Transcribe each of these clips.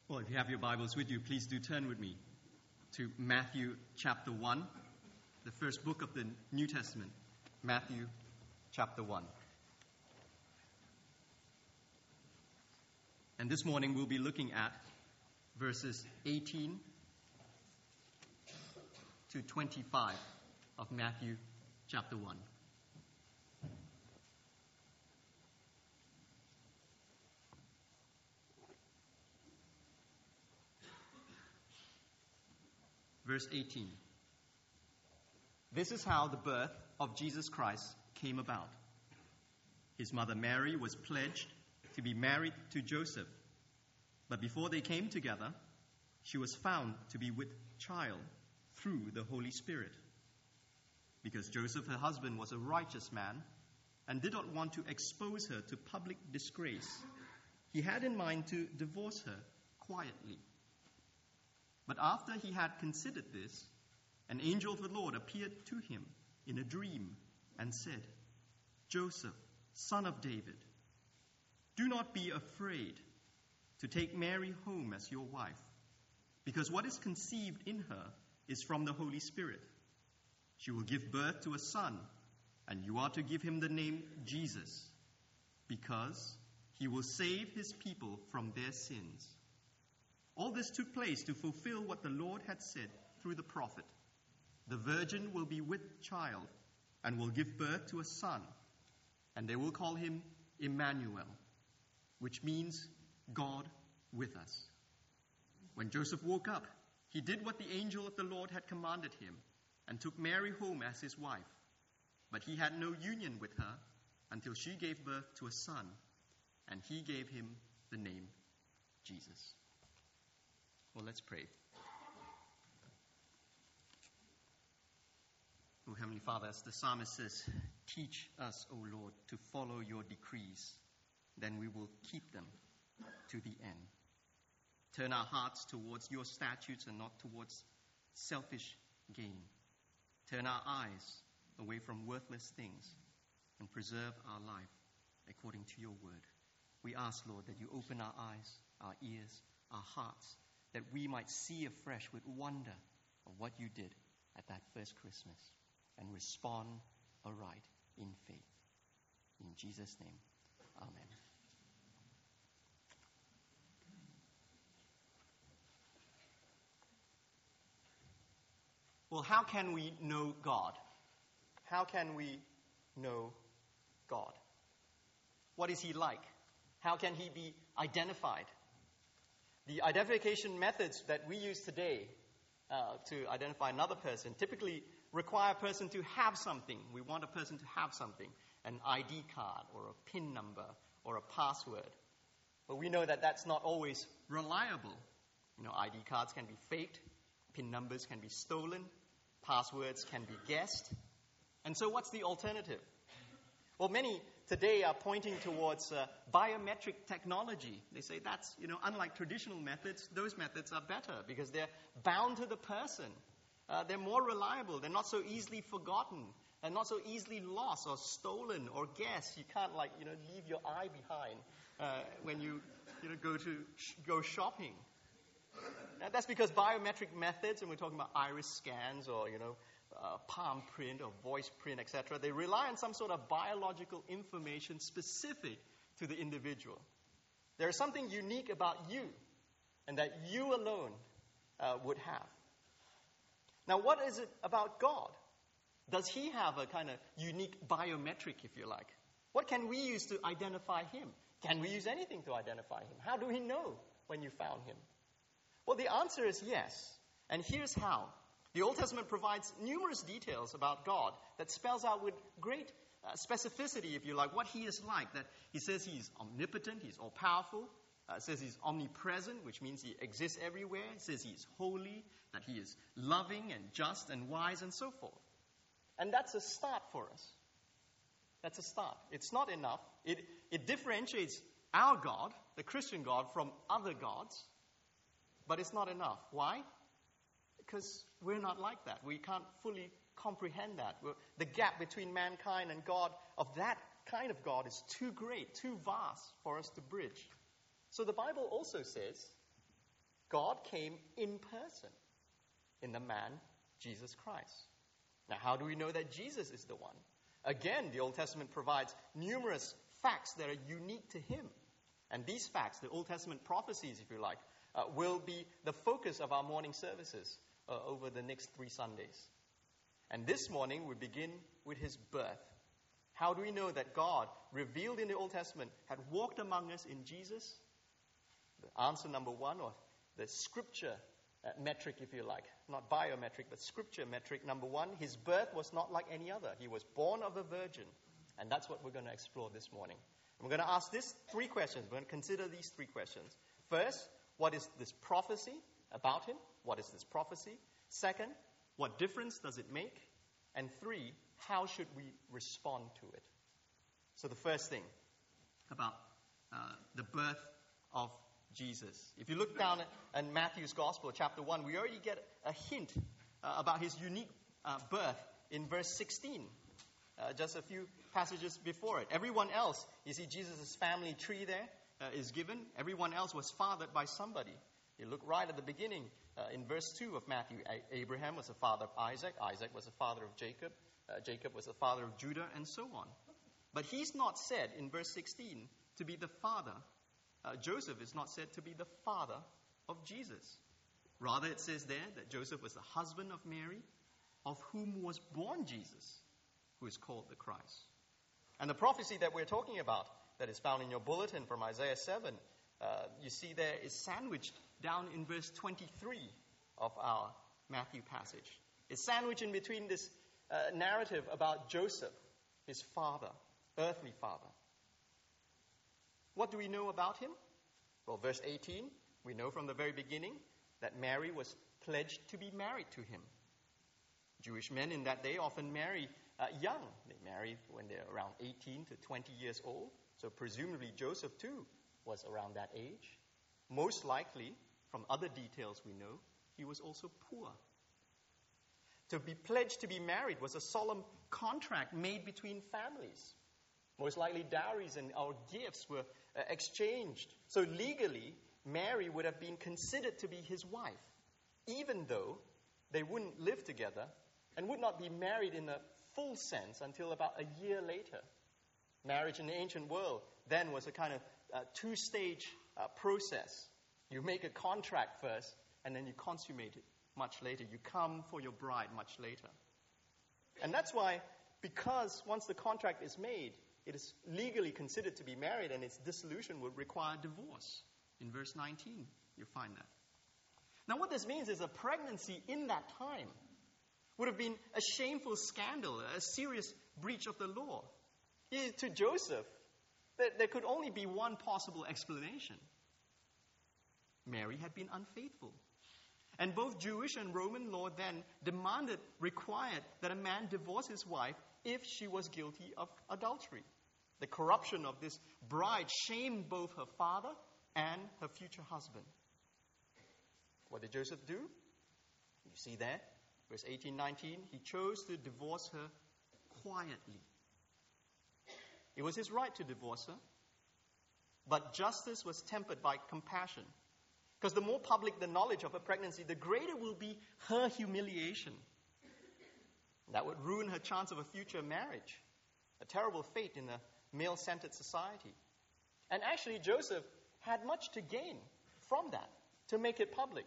Well, if you have your Bibles with you, please do turn with me to Matthew chapter 1, the first book of the New Testament, Matthew chapter 1. And this morning we'll be looking at verses 18 to 25 of Matthew chapter 1. Verse 18. This is how the birth of Jesus Christ came about. His mother Mary was pledged to be married to Joseph, but before they came together, she was found to be with child through the Holy Spirit. Because Joseph, her husband, was a righteous man and did not want to expose her to public disgrace, he had in mind to divorce her quietly. But after he had considered this, an angel of the Lord appeared to him in a dream and said, Joseph, son of David, do not be afraid to take Mary home as your wife, because what is conceived in her is from the Holy Spirit. She will give birth to a son, and you are to give him the name Jesus, because he will save his people from their sins. All this took place to fulfill what the Lord had said through the prophet. The virgin will be with child and will give birth to a son, and they will call him Emmanuel, which means God with us. When Joseph woke up, he did what the angel of the Lord had commanded him and took Mary home as his wife. But he had no union with her until she gave birth to a son, and he gave him the name Jesus. Well, let's pray. Oh, Heavenly Father, as the psalmist says, teach us, O Lord, to follow your decrees. Then we will keep them to the end. Turn our hearts towards your statutes and not towards selfish gain. Turn our eyes away from worthless things and preserve our life according to your word. We ask, Lord, that you open our eyes, our ears, our hearts, that we might see afresh with wonder of what you did at that first Christmas and respond aright in faith. In Jesus' name, amen. Well, how can we know God? How can we know God? What is he like? How can he be identified? The identification methods that we use today to identify another person typically require a person to have something. We want a person to have something, an ID card or a PIN number or a password. But we know that that's not always reliable. ID cards can be faked, PIN numbers can be stolen, passwords can be guessed. And so what's the alternative? Well, many today are pointing towards biometric technology. They say that's, unlike traditional methods, those methods are better because they're bound to the person. They're more reliable. They're not so easily forgotten. They're not so easily lost or stolen or guessed. You can't, leave your eye behind when you, go shopping. Now, that's because biometric methods, and we're talking about iris scans or, palm print or voice print, etc., they rely on some sort of biological information specific to the individual. There is something unique about you and that you alone would have. Now, what is it about God? Does he have a kind of unique biometric, if you like? What can we use to identify him? Can we use anything to identify him? How do we know when you found him? Well, the answer is yes. And here's how. The Old Testament provides numerous details about God that spells out with great specificity, if you like, what he is like. That he says he's omnipotent, he's all-powerful. It says he's omnipresent, which means he exists everywhere. It says he's holy, that he is loving and just and wise and so forth. And that's a start for us. That's a start. It's not enough. It differentiates our God, the Christian God, from other gods. But it's not enough. Why? Because we're not like that. We can't fully comprehend that. The gap between mankind and God, of that kind of God, is too great, too vast for us to bridge. So the Bible also says God came in person in the man, Jesus Christ. Now, how do we know that Jesus is the one? Again, the Old Testament provides numerous facts that are unique to him. And these facts, the Old Testament prophecies, if you like, will be the focus of our morning services over the next 3 Sundays. And this morning, we begin with his birth. How do we know that God, revealed in the Old Testament, had walked among us in Jesus? The answer number 1, or the scripture metric, if you like, not biometric, but scripture metric number 1, his birth was not like any other. He was born of a virgin. And that's what we're going to explore this morning. We're going to ask these 3 questions. We're going to consider these 3 questions. First, what is this prophecy about him? What is this prophecy? Second, what difference does it make? And 3, how should we respond to it? So the first thing about the birth of Jesus. If you look down at Matthew's Gospel, chapter 1, we already get a hint about his unique birth in verse 16. Just a few passages before it. Everyone else, you see Jesus' family tree there is given. Everyone else was fathered by somebody. You look right at the beginning in verse 2 of Matthew. Abraham was the father of Isaac. Isaac was the father of Jacob. Jacob was the father of Judah, and so on. But he's not said in verse 16 to be the father. Joseph is not said to be the father of Jesus. Rather, it says there that Joseph was the husband of Mary, of whom was born Jesus, who is called the Christ. And the prophecy that we're talking about, that is found in your bulletin from Isaiah 7, you see there is sandwiched down in verse 23 of our Matthew passage. It's sandwiched in between this narrative about Joseph, his father, earthly father. What do we know about him? Well, verse 18, we know from the very beginning that Mary was pledged to be married to him. Jewish men in that day often marry young. They marry when they're around 18 to 20 years old. So presumably Joseph too was around that age. Most likely, from other details we know, he was also poor. To be pledged to be married was a solemn contract made between families. Most likely dowries and our gifts were exchanged. So legally, Mary would have been considered to be his wife, even though they wouldn't live together and would not be married in a full sense until about a year later. Marriage in the ancient world then was a kind of 2-stage process. You make a contract first, and then you consummate it much later. You come for your bride much later. And that's why, because once the contract is made, it is legally considered to be married, and its dissolution would require divorce. In verse 19, you find that. Now, what this means is a pregnancy in that time would have been a shameful scandal, a serious breach of the law. To Joseph, there could only be one possible explanation. Mary had been unfaithful. And both Jewish and Roman law then required that a man divorce his wife if she was guilty of adultery. The corruption of this bride shamed both her father and her future husband. What did Joseph do? You see there, verse 18, 19, he chose to divorce her quietly. It was his right to divorce her, but justice was tempered by compassion. Because the more public the knowledge of her pregnancy, the greater will be her humiliation. That would ruin her chance of a future marriage. A terrible fate in a male-centered society. And actually, Joseph had much to gain from that, to make it public.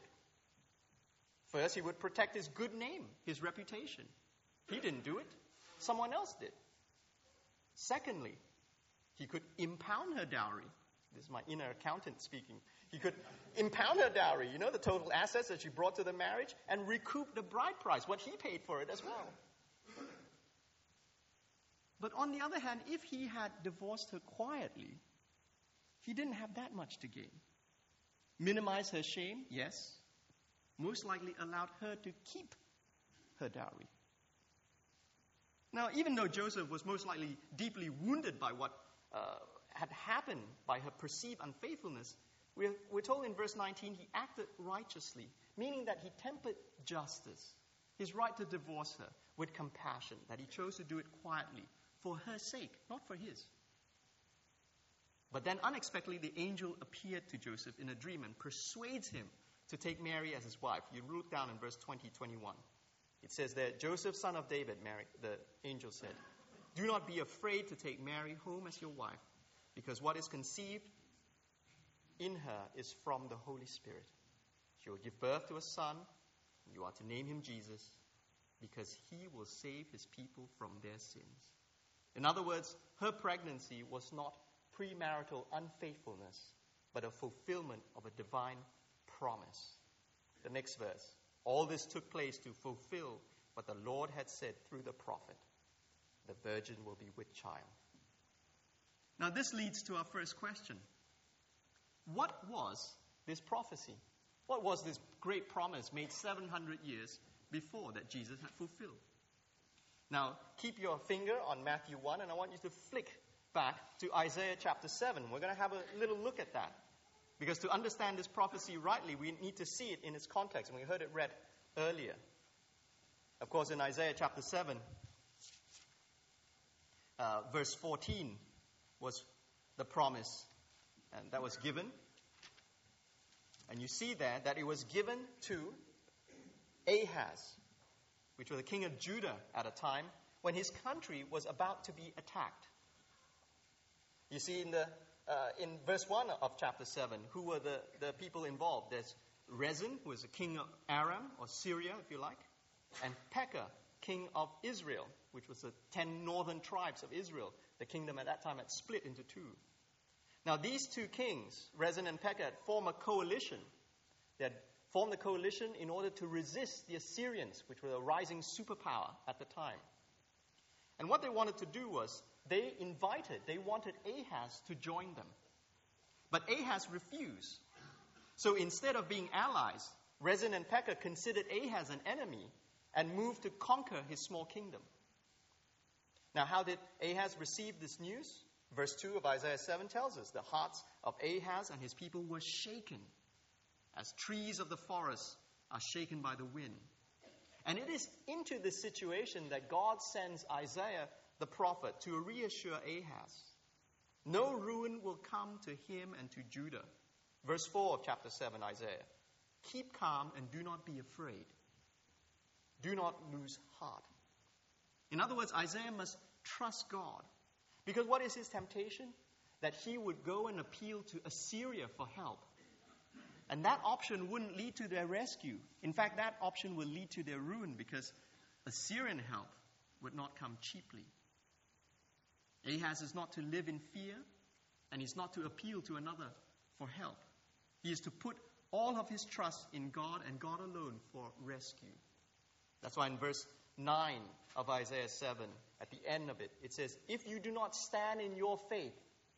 First, he would protect his good name, his reputation. He didn't do it. Someone else did. Secondly, he could impound her dowry. This is my inner accountant speaking. He could impound her dowry, the total assets that she brought to the marriage, and recoup the bride price, what he paid for it as well. But on the other hand, if he had divorced her quietly, he didn't have that much to gain. Minimize her shame, yes. Most likely allowed her to keep her dowry. Now, even though Joseph was most likely deeply wounded by what had happened, by her perceived unfaithfulness, we're told in verse 19 he acted righteously, meaning that he tempered justice, his right to divorce her, with compassion, that he chose to do it quietly, for her sake, not for his. But then unexpectedly the angel appeared to Joseph in a dream and persuades him to take Mary as his wife. You look down in verse 20, 21. It says that Joseph, son of David, Mary, the angel said, "Do not be afraid to take Mary home as your wife, because what is conceived in her is from the Holy Spirit. She will give birth to a son, and you are to name him Jesus, because he will save his people from their sins." In other words, her pregnancy was not premarital unfaithfulness, but a fulfillment of a divine promise. The next verse. All this took place to fulfill what the Lord had said through the prophet. The virgin will be with child. Now this leads to our first question. What was this prophecy? What was this great promise made 700 years before that Jesus had fulfilled? Now, keep your finger on Matthew 1, and I want you to flick back to Isaiah chapter 7. We're going to have a little look at that. Because to understand this prophecy rightly, we need to see it in its context, and we heard it read earlier. Of course, in Isaiah chapter 7, verse 14 was the promise that was given. And you see there that it was given to Ahaz, which was the king of Judah at a time when his country was about to be attacked. You see in verse 1 of chapter 7, who were the people involved? There's Rezin, who was the king of Aram, or Syria, if you like, and Pekah, king of Israel, which was the 10 northern tribes of Israel. The kingdom at that time had split into two. Now, these two kings, Rezin and Pekah, had formed a coalition. They had formed a coalition in order to resist the Assyrians, which were a rising superpower at the time. And what they wanted to do was, they wanted Ahaz to join them. But Ahaz refused. So instead of being allies, Rezin and Pekah considered Ahaz an enemy and moved to conquer his small kingdom. Now, how did Ahaz receive this news? Verse 2 of Isaiah 7 tells us, the hearts of Ahaz and his people were shaken, as trees of the forest are shaken by the wind. And it is into this situation that God sends Isaiah the prophet to reassure Ahaz. No ruin will come to him and to Judah. Verse 4 of chapter 7, Isaiah. Keep calm and do not be afraid. Do not lose heart. In other words, Isaiah must trust God. Because what is his temptation? That he would go and appeal to Assyria for help. And that option wouldn't lead to their rescue. In fact, that option will lead to their ruin, because Assyrian help would not come cheaply. Ahaz is not to live in fear, and he's not to appeal to another for help. He is to put all of his trust in God and God alone for rescue. That's why in verse 9 of Isaiah 7, at the end of it, it says, if you do not stand in your faith,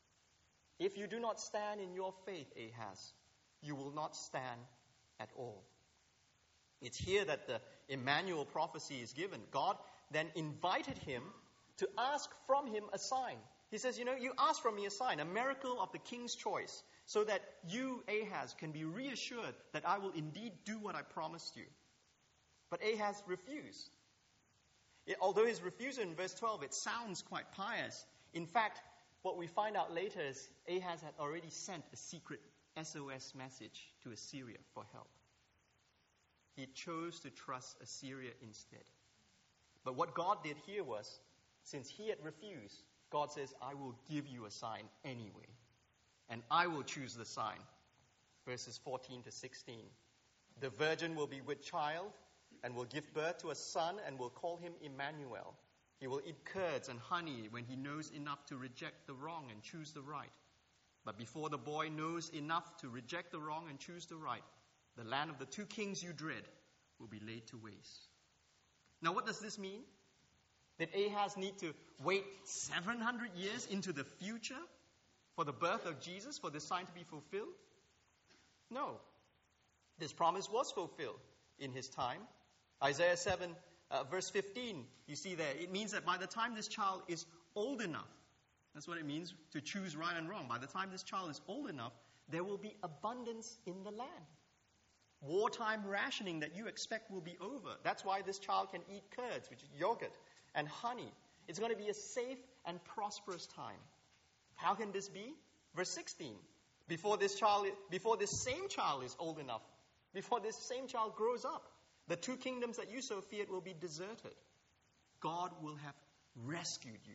Ahaz, you will not stand at all. It's here that the Emmanuel prophecy is given. God then invited him to ask from him a sign. He says, you ask from me a sign, a miracle of the king's choice, so that you, Ahaz, can be reassured that I will indeed do what I promised you. But Ahaz refused. Although his refusal in verse 12, it sounds quite pious. In fact, what we find out later is Ahaz had already sent a secret SOS message to Assyria for help. He chose to trust Assyria instead. But what God did here was, since he had refused, God says, I will give you a sign anyway. And I will choose the sign. Verses 14 to 16. The virgin will be with child and will give birth to a son and will call him Emmanuel. He will eat curds and honey when he knows enough to reject the wrong and choose the right. But before the boy knows enough to reject the wrong and choose the right, the land of the two kings you dread will be laid to waste. Now, what does this mean? Did Ahaz need to wait 700 years into the future for the birth of Jesus, for this sign to be fulfilled? No. This promise was fulfilled in his time. Isaiah 7, verse 15, you see there, it means that by the time this child is old enough, that's what it means to choose right and wrong. By the time this child is old enough, there will be abundance in the land. Wartime rationing that you expect will be over. That's why this child can eat curds, which is yogurt, and honey. It's going to be a safe and prosperous time. How can this be? Verse 16. Before this same child is old enough before this same child grows up, the two kingdoms that you so feared will be deserted. God will have rescued you.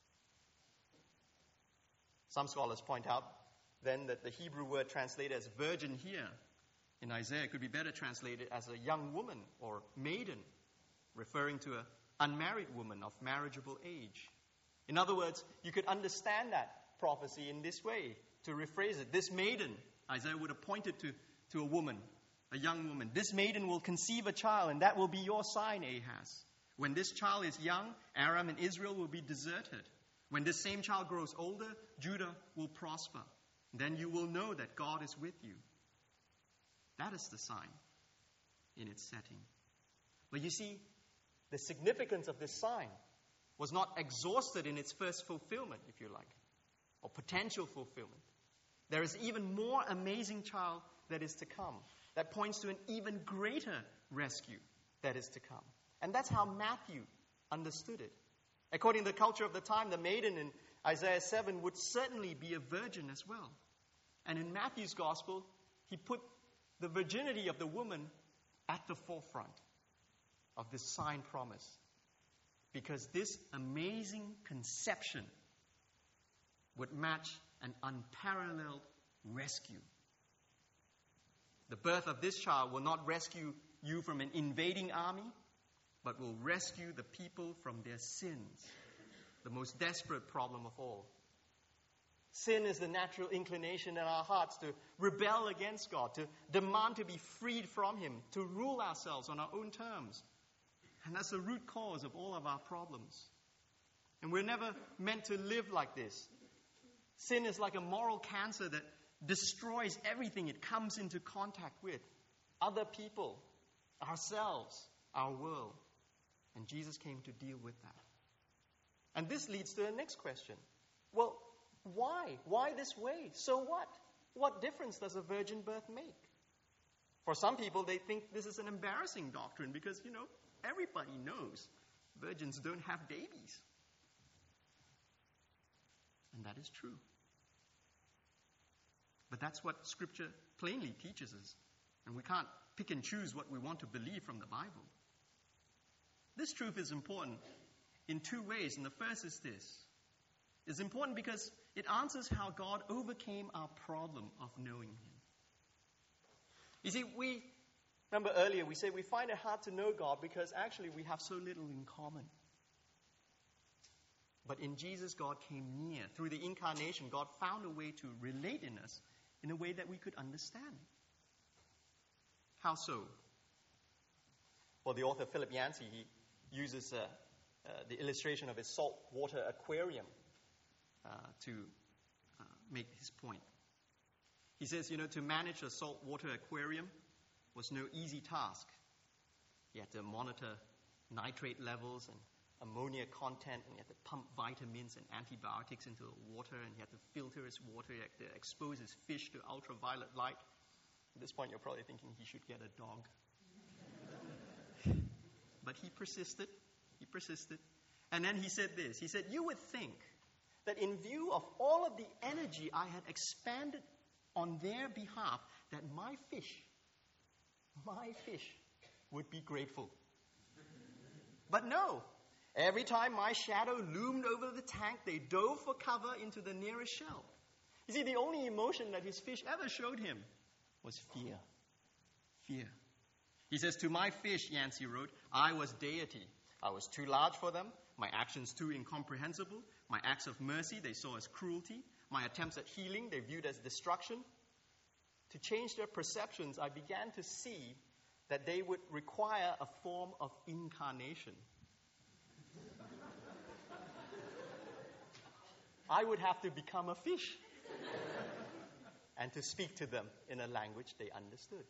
Some scholars point out then that the Hebrew word translated as virgin here in Isaiah could be better translated as a young woman or maiden, referring to an unmarried woman of marriageable age. In other words, you could understand that prophecy in this way, to rephrase it. This maiden, Isaiah would have pointed to a woman, a young woman. This maiden will conceive a child, and that will be your sign, Ahaz. When this child is young, Aram and Israel will be deserted. When this same child grows older, Judah will prosper. Then you will know that God is with you. That is the sign in its setting. But you see, the significance of this sign was not exhausted in its first fulfillment, if you like, or potential fulfillment. There is even more amazing child that is to come, that points to an even greater rescue that is to come. And that's how Matthew understood it. According to the culture of the time, the maiden in Isaiah 7 would certainly be a virgin as well. And in Matthew's gospel, he put the virginity of the woman at the forefront of this sign promise. Because this amazing conception would match an unparalleled rescue. The birth of this child will not rescue you from an invading army, but will rescue the people from their sins, the most desperate problem of all. Sin is the natural inclination in our hearts to rebel against God, to demand to be freed from Him, to rule ourselves on our own terms. And that's the root cause of all of our problems. And we're never meant to live like this. Sin is like a moral cancer that destroys everything it comes into contact with. Other people, ourselves, our world. And Jesus came to deal with that. And this leads to the next question. Well, why? Why this way? So what? What difference does a virgin birth make? For some people, they think this is an embarrassing doctrine because, everybody knows virgins don't have babies. And that is true. But that's what Scripture plainly teaches us. And we can't pick and choose what we want to believe from the Bible. This truth is important in two ways. And the first is this. It's important because it answers how God overcame our problem of knowing Him. You see, remember earlier we said we find it hard to know God because actually we have so little in common. But in Jesus, God came near. Through the incarnation, God found a way to relate in us in a way that we could understand. How so? Well, the author Philip Yancey, he uses the illustration of his saltwater aquarium to make his point. He says, to manage a saltwater aquarium was no easy task. You had to monitor nitrate levels and ammonia content, and you had to pump vitamins and antibiotics into the water, and you had to filter his water, you had to expose his fish to ultraviolet light. At this point, you're probably thinking he should get a dog. But he persisted. And then he said this. He said, you would think that in view of all of the energy I had expanded on their behalf, that my fish would be grateful. But no. Every time my shadow loomed over the tank, they dove for cover into the nearest shell. You see, the only emotion that his fish ever showed him was fear. Fear. He says, to my fish, Yancey wrote, I was deity. I was too large for them. My actions too incomprehensible. My acts of mercy they saw as cruelty. My attempts at healing they viewed as destruction. To change their perceptions, I began to see that they would require a form of incarnation. I would have to become a fish and to speak to them in a language they understood.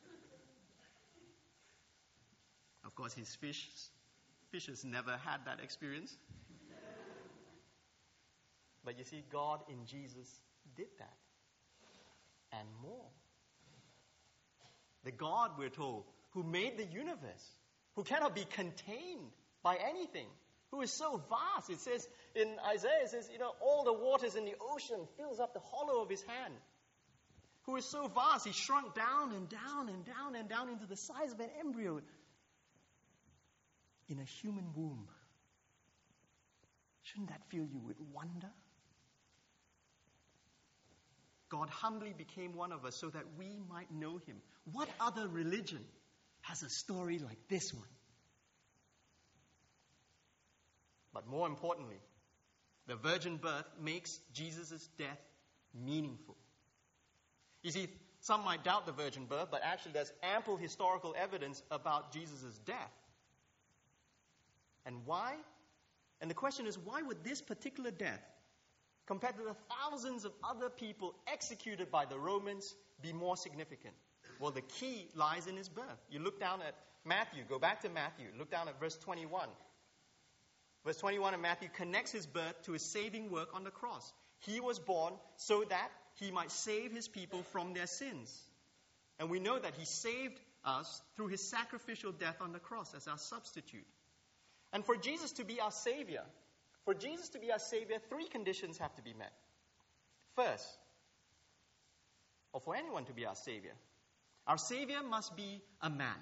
Of course, his fishes never had that experience. But you see, God in Jesus did that. And more. The God, we're told, who made the universe, who cannot be contained by anything, who is so vast. It says in Isaiah, all the waters in the ocean fills up the hollow of his hand. who is so vast, he shrunk down and down and down and down into the size of an embryo in a human womb. Shouldn't that fill you with wonder? God humbly became one of us so that we might know him. What other religion has a story like this one? But more importantly, the virgin birth makes Jesus' death meaningful. You see, some might doubt the virgin birth, but actually there's ample historical evidence about Jesus' death. And why? And the question is, why would this particular death, compared to the thousands of other people executed by the Romans, be more significant? Well, the key lies in his birth. You look down at Matthew, go back to Matthew, look down at verse 21. Verse 21 of Matthew connects his birth to his saving work on the cross. He was born so that he might save his people from their sins. And we know that he saved us through his sacrificial death on the cross as our substitute. And for Jesus to be our Savior, three conditions have to be met. First, or for anyone to be our Savior must be a man.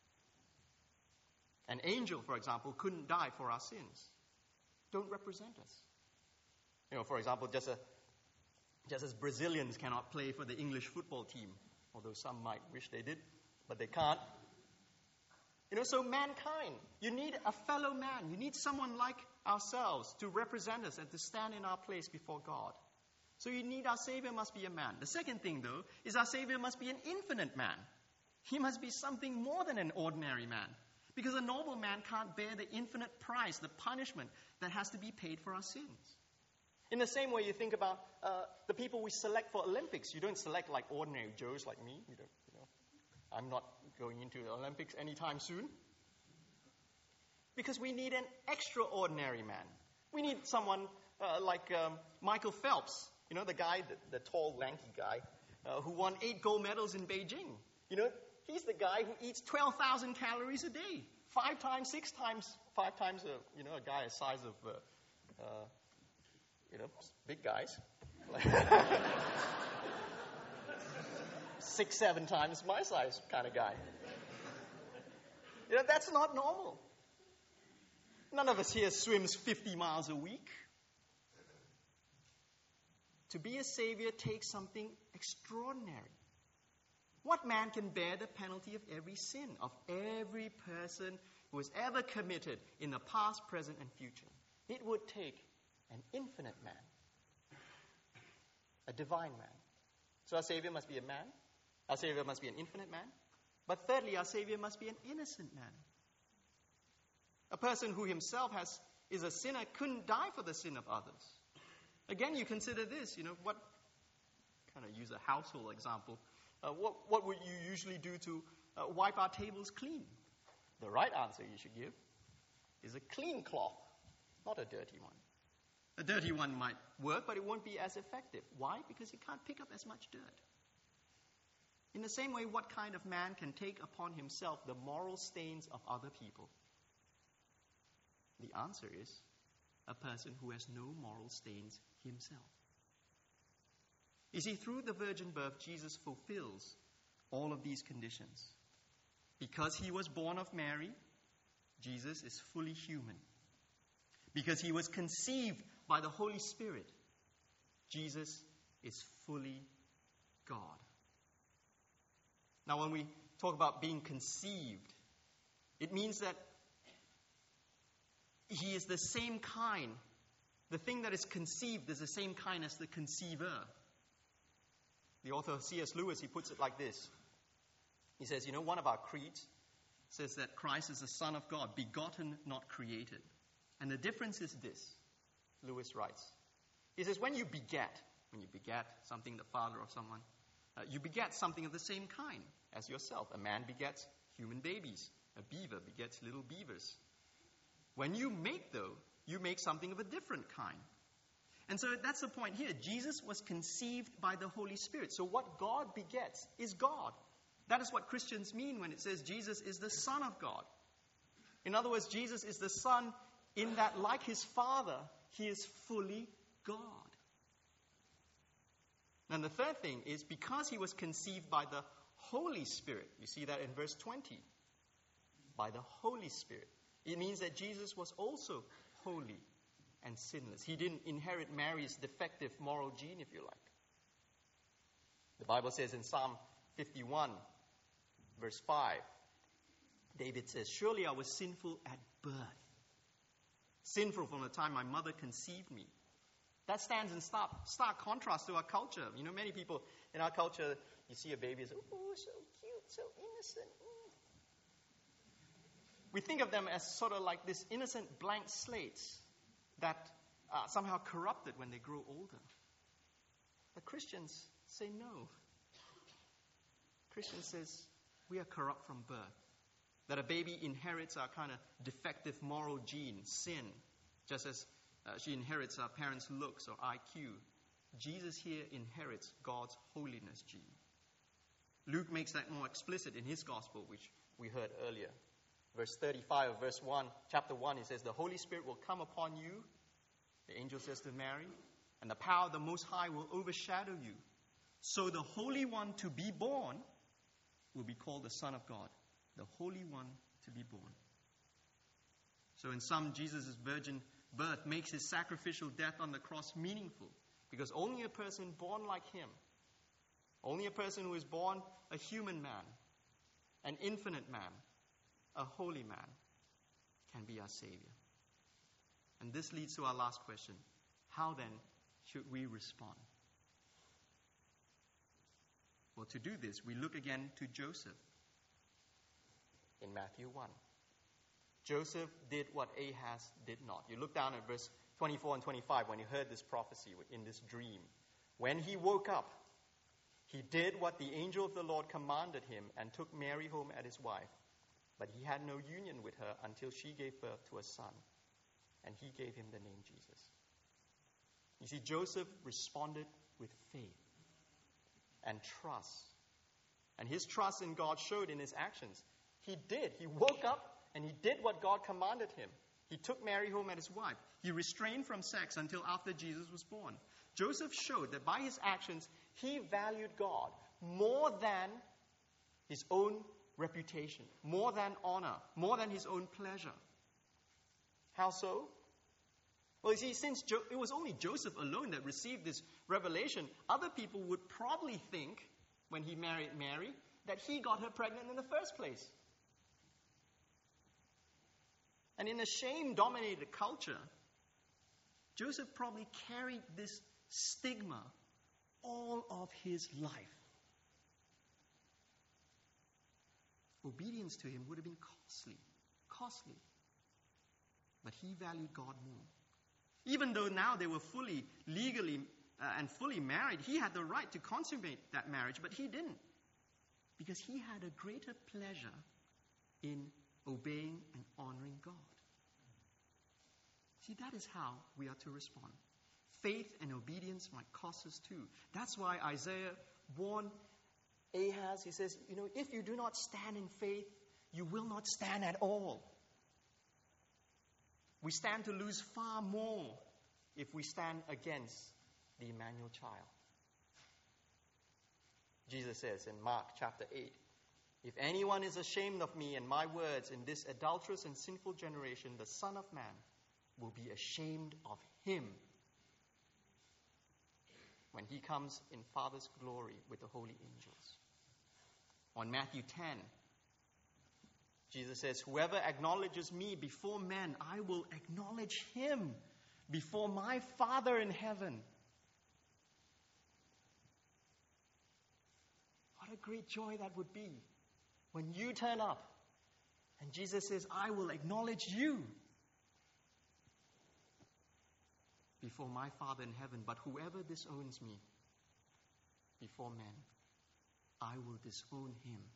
An angel, for example, couldn't die for our sins. Don't represent us. For example, just as Brazilians cannot play for the English football team, although some might wish they did, but they can't. So mankind, you need a fellow man. You need someone like ourselves to represent us and to stand in our place before God. So you need our Savior must be a man. The second thing, though, is our Savior must be an infinite man. He must be something more than an ordinary man. Because a normal man can't bear the infinite price, the punishment that has to be paid for our sins. In the same way, you think about the people we select for Olympics. You don't select like ordinary Joes like me. I'm not going into the Olympics anytime soon. Because we need an extraordinary man. We need someone like Michael Phelps, the guy, the tall, lanky guy, who won 8 gold medals in Beijing. He's the guy who eats 12,000 calories a day. 5 times, a guy the size of, big guys. 6, 7 times my size kind of guy. That's not normal. None of us here swims 50 miles a week. To be a Savior takes something extraordinary. What man can bear the penalty of every sin, of every person who has ever committed in the past, present, and future? It would take an infinite man, a divine man. So our Savior must be a man. Our Savior must be an infinite man. But thirdly, our Savior must be an innocent man. A person who himself is a sinner couldn't die for the sin of others. Again, you consider this, what kind of use a household example. What would you usually do to wipe our tables clean? The right answer you should give is a clean cloth, not a dirty one. A dirty one might work, but it won't be as effective. Why? Because it can't pick up as much dirt. In the same way, what kind of man can take upon himself the moral stains of other people? The answer is a person who has no moral stains himself. You see, through the virgin birth, Jesus fulfills all of these conditions. Because he was born of Mary, Jesus is fully human. Because he was conceived by the Holy Spirit, Jesus is fully God. Now, when we talk about being conceived, it means that he is the same kind. The thing that is conceived is the same kind as the conceiver. The author C.S. Lewis, he puts it like this. He says, one of our creeds says that Christ is the Son of God, begotten, not created. And the difference is this, Lewis writes. He says, when you beget something, the father of someone, you beget something of the same kind as yourself. A man begets human babies. A beaver begets little beavers. When you make, though, you make something of a different kind. And so that's the point here. Jesus was conceived by the Holy Spirit. So what God begets is God. That is what Christians mean when it says Jesus is the Son of God. In other words, Jesus is the Son in that, like his Father, he is fully God. And the third thing is because he was conceived by the Holy Spirit. You see that in verse 20. By the Holy Spirit. It means that Jesus was also holy and sinless. He didn't inherit Mary's defective moral gene, if you like. The Bible says in Psalm 51, verse 5, David says, "Surely I was sinful at birth, sinful from the time my mother conceived me." That stands in stark contrast to our culture. You know, many people in our culture, you see a baby and say, "Oh, so cute, so innocent." We think of them as sort of like this innocent blank slates that are somehow corrupted when they grow older. But Christians say no. Christians says we are corrupt from birth. That a baby inherits our kind of defective moral gene, sin, just as she inherits our parents' looks or IQ. Jesus here inherits God's holiness gene. Luke makes that more explicit in his gospel, which we heard earlier. Verse 35 of verse 1, chapter 1, he says, "The Holy Spirit will come upon you," the angel says to Mary, "and the power of the Most High will overshadow you. So the Holy One to be born will be called the Son of God." The Holy One to be born. So in sum, Jesus' virgin birth makes his sacrificial death on the cross meaningful, because only a person born like him, only a person who is born a human man, an infinite man, a holy man, can be our Savior. And this leads to our last question. How then should we respond? Well, to do this, we look again to Joseph in Matthew 1. Joseph did what Ahaz did not. You look down at verse 24 and 25 when he heard this prophecy in this dream. When he woke up, he did what the angel of the Lord commanded him and took Mary home as his wife. But he had no union with her until she gave birth to a son, and he gave him the name Jesus. You see, Joseph responded with faith and trust. And his trust in God showed in his actions. He did. He woke up and he did what God commanded him. He took Mary home as his wife. He restrained from sex until after Jesus was born. Joseph showed that by his actions, he valued God more than his own reputation, more than honor, more than his own pleasure. How so? Well, you see, since it was only Joseph alone that received this revelation, other people would probably think, when he married Mary, that he got her pregnant in the first place. And in a shame-dominated culture, Joseph probably carried this stigma all of his life. Obedience to him would have been costly. But he valued God more. Even though now they were fully, legally, and fully married, he had the right to consummate that marriage, but he didn't. Because he had a greater pleasure in obeying and honoring God. See, that is how we are to respond. Faith and obedience might cost us too. That's why Isaiah warned Ahaz. He says, if you do not stand in faith, you will not stand at all. We stand to lose far more if we stand against the Emmanuel child. Jesus says in Mark chapter 8, "If anyone is ashamed of me and my words in this adulterous and sinful generation, the Son of Man will be ashamed of him when he comes in Father's glory with the holy angels." On Matthew 10, Jesus says, "Whoever acknowledges me before men, I will acknowledge him before my Father in heaven." What a great joy that would be when you turn up and Jesus says, "I will acknowledge you before my Father in heaven, but whoever disowns me before men, I will disown him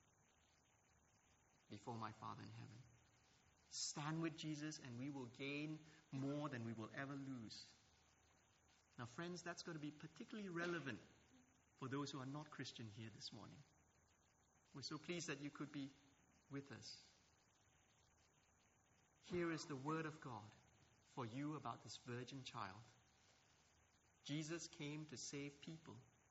before my Father in heaven." Stand with Jesus and we will gain more than we will ever lose. Now, friends, that's going to be particularly relevant for those who are not Christian here this morning. We're so pleased that you could be with us. Here is the word of God for you about this virgin child. Jesus came to save people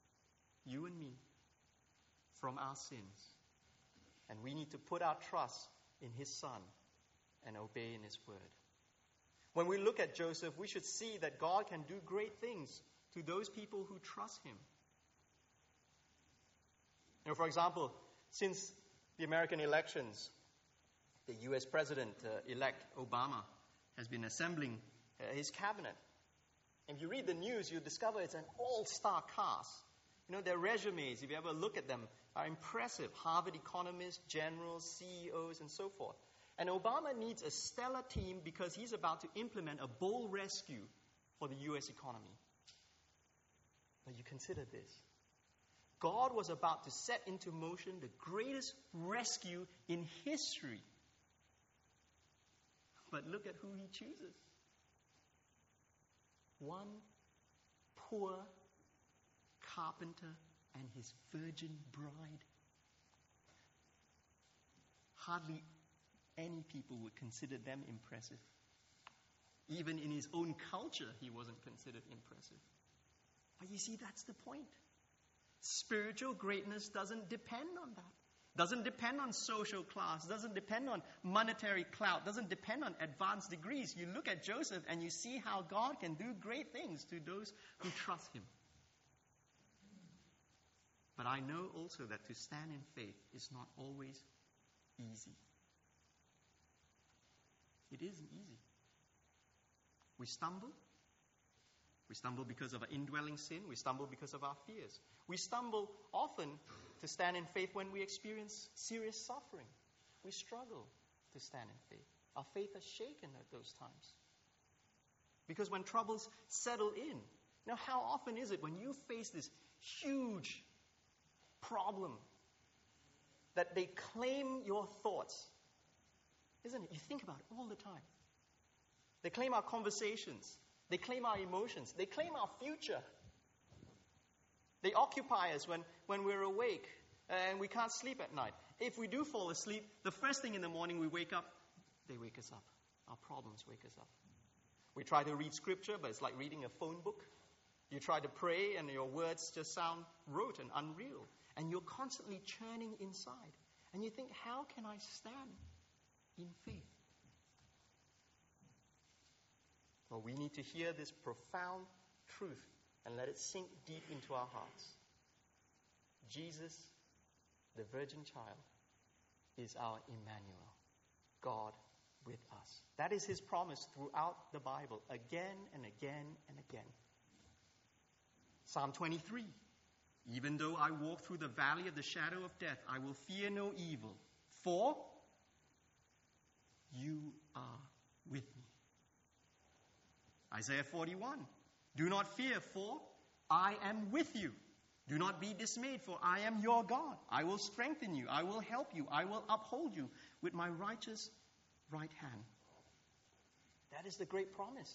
you and me, from our sins. And we need to put our trust in His Son and obey in His word. When we look at Joseph, we should see that God can do great things to those people who trust Him. For example, since the American elections, the U.S. President-elect Obama has been assembling his cabinet. If you read the news, you discover it's an all-star cast. Their resumes, if you ever look at them, are impressive. Harvard economists, generals, CEOs, and so forth. And Obama needs a stellar team because he's about to implement a bold rescue for the U.S. economy. But you consider this. God was about to set into motion the greatest rescue in history. But look at who He chooses. One poor carpenter and his virgin bride. Hardly any people would consider them impressive. Even in his own culture, he wasn't considered impressive. But you see, that's the point. Spiritual greatness doesn't depend on that. Doesn't depend on social class. Doesn't depend on monetary clout. Doesn't depend on advanced degrees. You look at Joseph and you see how God can do great things to those who trust Him. But I know also that to stand in faith is not always easy. It isn't easy. We stumble. We stumble because of our indwelling sin. We stumble because of our fears. We stumble often to stand in faith when we experience serious suffering. We struggle to stand in faith. Our faith is shaken at those times. Because when troubles settle in, how often is it when you face this huge problem that they claim your thoughts? Isn't it? You think about it all the time. They claim our conversations. They claim our emotions. They claim our future. They occupy us when we're awake and we can't sleep at night. If we do fall asleep, the first thing in the morning we wake up, they wake us up. Our problems wake us up. We try to read scripture, but it's like reading a phone book. You try to pray and your words just sound rote and unreal. And you're constantly churning inside. And you think, how can I stand in faith? Well, we need to hear this profound truth and let it sink deep into our hearts. Jesus, the virgin child, is our Emmanuel, God with us. That is His promise throughout the Bible, again and again and again. Psalm 23, even though I walk through the valley of the shadow of death, I will fear no evil, for you are with me. Isaiah 41, do not fear, for I am with you. Do not be dismayed, for I am your God. I will strengthen you. I will help you. I will uphold you with my righteous right hand. That is the great promise.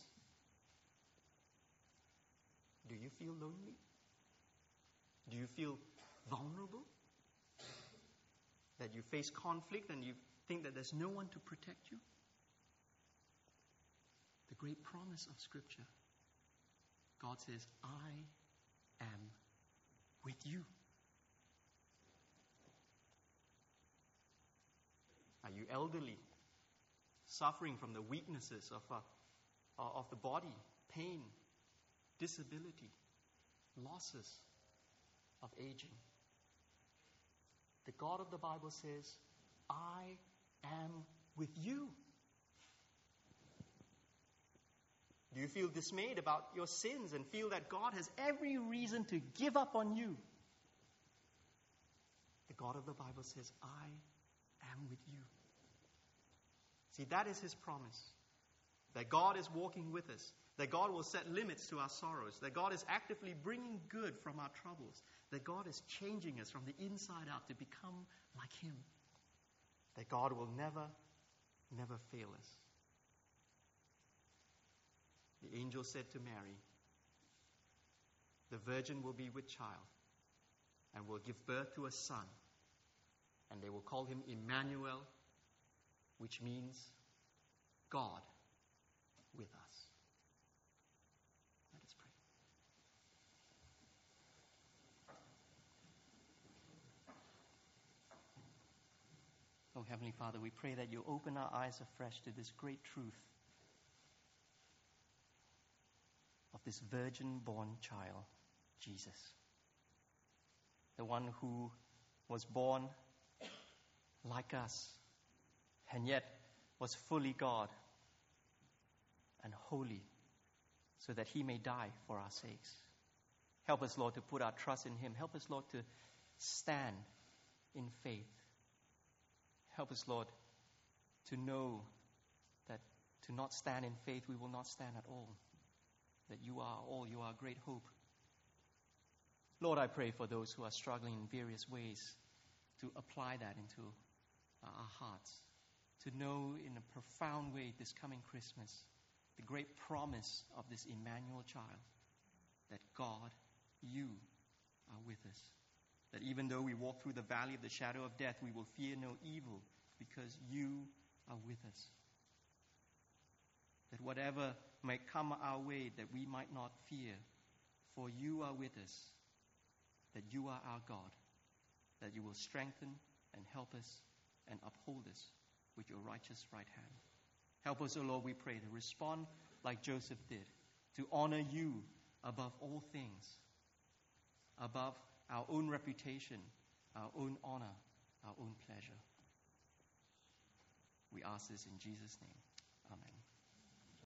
Do you feel lonely? Do you feel vulnerable? That you face conflict and you think that there's no one to protect you? The great promise of Scripture. God says, I am with you. Are you elderly, suffering from the weaknesses of the body, pain, disability, losses of aging? The God of the Bible says, I am with you. Do you feel dismayed about your sins and feel that God has every reason to give up on you? The God of the Bible says, I am with you. See, that is His promise. That God is walking with us. That God will set limits to our sorrows. That God is actively bringing good from our troubles. That God is changing us from the inside out to become like Him. That God will never, never fail us. The angel said to Mary, the virgin will be with child and will give birth to a son, and they will call him Emmanuel, which means God with us. Let us pray. Oh, Heavenly Father, we pray that you open our eyes afresh to this great truth of this virgin-born child, Jesus. The one who was born like us, and yet was fully God and holy, so that he may die for our sakes. Help us, Lord, to put our trust in him. Help us, Lord, to stand in faith. Help us, Lord, to know that to not stand in faith, we will not stand at all. That you are all, you are great hope. Lord, I pray for those who are struggling in various ways to apply that into our hearts. To know in a profound way this coming Christmas the great promise of this Emmanuel child, that God, you are with us. That even though we walk through the valley of the shadow of death, we will fear no evil because you are with us. That whatever might come our way, that we might not fear, for you are with us. That you are our God. That you will strengthen and help us and uphold us with your righteous right hand. Help us, O Lord, we pray, to respond like Joseph did, to honor you above all things, above our own reputation, our own honor, our own pleasure. We ask this in Jesus' name. Amen.